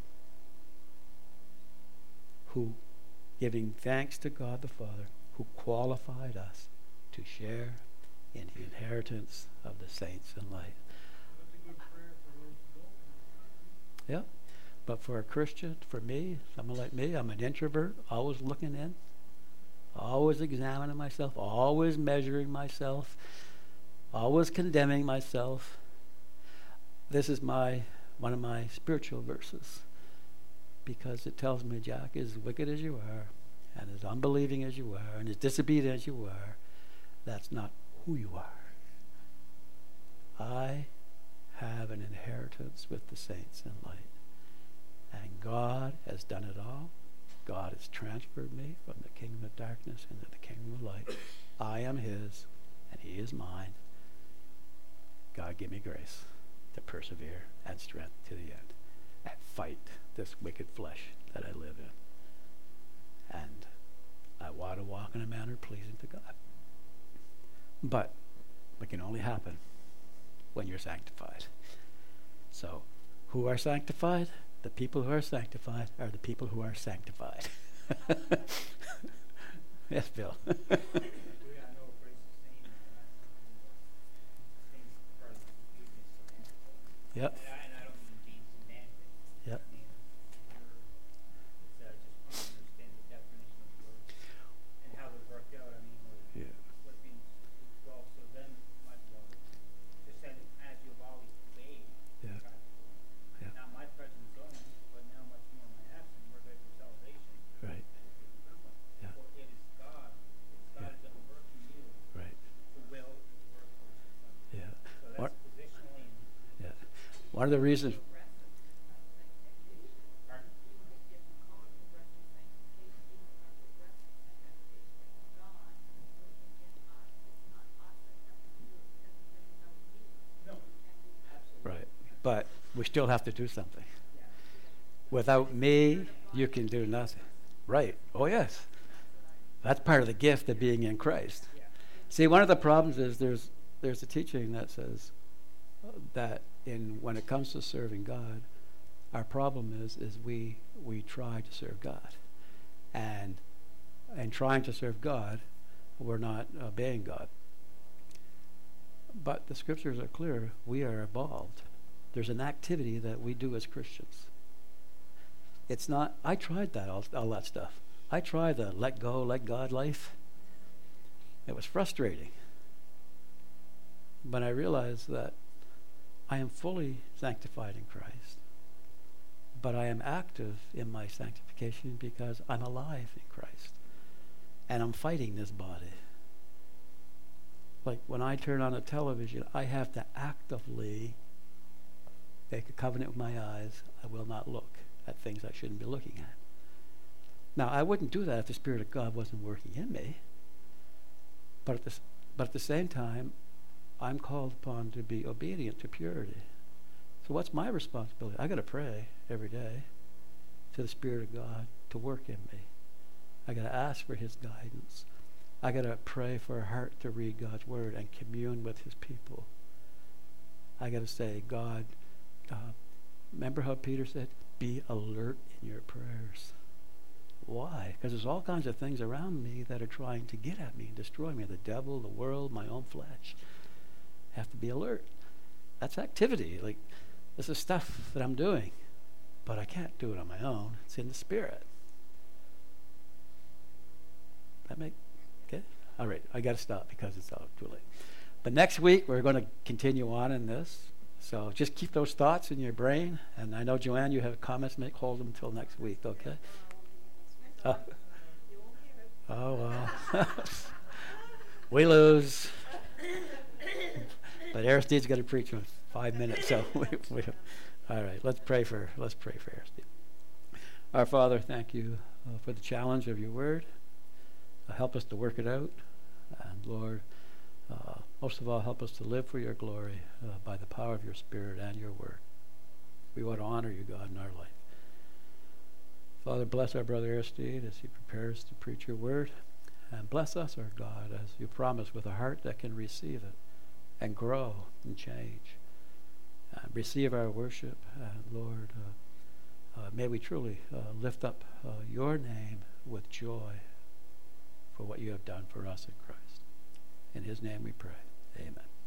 who qualified us to share in the inheritance of the saints in light. That's a good prayer for those who don't. Yeah. But for a Christian, for me, someone like me, I'm an introvert, always looking in, always examining myself, always measuring myself, always condemning myself. This is one of my spiritual verses, because it tells me, Jack, as wicked as you are, and as unbelieving as you are, and as disobedient as you are, that's not who you are. I have an inheritance with the saints in light. And God has done it all. God has transferred me from the kingdom of darkness into the kingdom of light. I am his, and he is mine. God, give me grace to persevere and strength to the end and fight this wicked flesh that I live in. And I want to walk in a manner pleasing to God. But it can only happen when you're sanctified. So, who are sanctified? The people who are sanctified are the people who are sanctified. Yes, Bill. Yep. And I don't mean being semantic. Yep. I mean, it's just trying to understand the definition of words and how they work out. I mean, Yeah. Philippians 2:12. So then, my beloved, just as you have always obeyed, Yeah. Yeah. not my presence only, but now much more my absence, work out your salvation. Right. Yeah. For it is God. It's God Yeah. that work in you Right. to will his work for his son. Yeah. So that's What- positionally. Yeah. One of the reasons. Pardon? No. Absolutely. Right. But we still have to do something. Yeah. Without me, you can do nothing. Right. Oh, yes. That's part of the gift of being in Christ. Yeah. See, one of the problems is there's a teaching that says that when it comes to serving God, our problem is we try to serve God. And in trying to serve God, we're not obeying God. But the scriptures are clear. We are involved. There's an activity that we do as Christians. It's not, I tried that, all that stuff. I tried the let go, let God life. It was frustrating. But I realized that I am fully sanctified in Christ. But I am active in my sanctification because I'm alive in Christ. And I'm fighting this body. Like when I turn on a television, I have to actively make a covenant with my eyes. I will not look at things I shouldn't be looking at. Now, I wouldn't do that if the Spirit of God wasn't working in me. But at the same time, I'm called upon to be obedient to purity. So what's my responsibility? I got to pray every day to the Spirit of God to work in me. I got to ask for his guidance. I got to pray for a heart to read God's word and commune with his people. I got to say, God, remember how Peter said, be alert in your prayers. Why? Because there's all kinds of things around me that are trying to get at me and destroy me. The devil, the world, my own flesh. I have to be alert. That's activity. Like, this is stuff that I'm doing. But I can't do it on my own. It's in the Spirit. That make okay? All right, I got to stop because it's all too late. But next week we're going to continue on in this. So just keep those thoughts in your brain. And I know, Joanne, you have comments to make. Hold them until next week, okay? Oh, well. We lose. But Aristide's got to preach in 5 minutes, so all right. Let's pray for Aristide. Our Father, thank you for the challenge of your word. Help us to work it out, and Lord, most of all, help us to live for your glory by the power of your Spirit and your word. We want to honor you, God, in our life. Father, bless our brother Aristide as he prepares to preach your word, and bless us, our God, as you promise, with a heart that can receive it and grow and change. Receive our worship, and Lord, may we truly lift up your name with joy for what you have done for us in Christ. In his name we pray. Amen.